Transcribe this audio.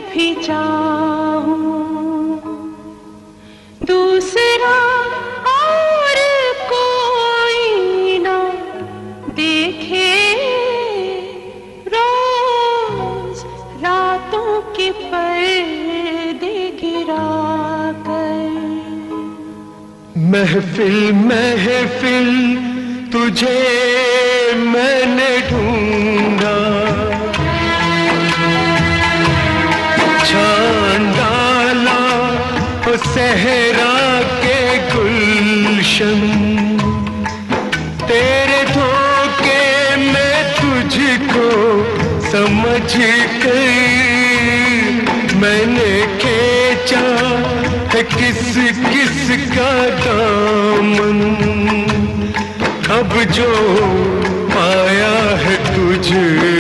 भी चाहूं दूसरा और कोई ना देखे, रोज रातों के पर्दे गिरा कर। महफिल महफिल तुझे मैंने ढूंढा, छान डाला ओ सहरा के गुलशन, तेरे धोखे में तुझको समझ कर मैंने खींचा है किस किस का दामन। अब जो पाया है तुझ